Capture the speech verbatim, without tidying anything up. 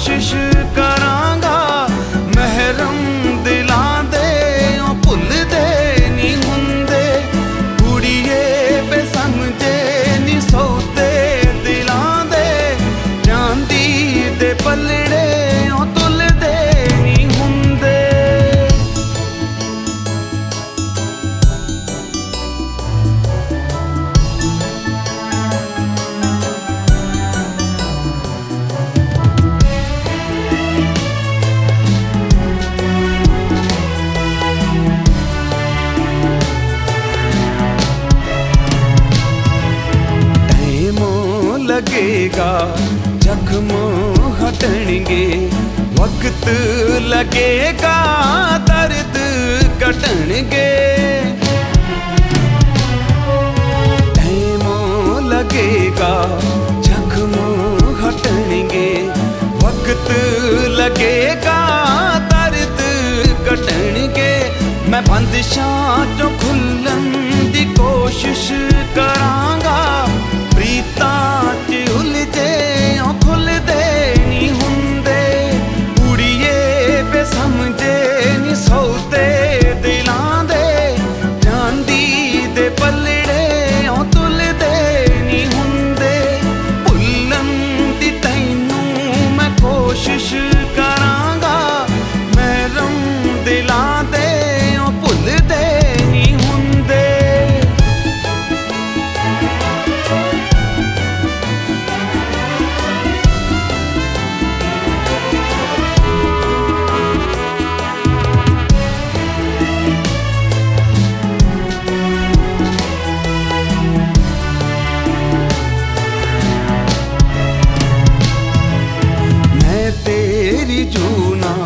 कोशिश करांगा महरम दिलां दे ओ भुलदे नहीं हुंदे कुड़िए बेसमझे नी सौते दिलां दे चांदी दे पलड़े ओ तुलदे नहीं हुंदे। लगेगा जख्म हटणगे वक्त लगेगा दर्द कटणगे टाइम लगेगा जख्म हटणगे वक्त लगेगा दर्द कटणगे। मैं बंदिशां चों खुलन दी कोशिश करांगा प्रीतां च उलझे ओ खुलदे नहीं हुंदे कुड़िए बेसमझे नी सौते दिलां दे चांदी दे पलड़े ओ तुलदे नहीं हुंदे। भुल्लन दी तैनूं मैं कोशिश करांगा महरम दिलां दे ओ भुलदे नहीं हुंदे। तेरी जूना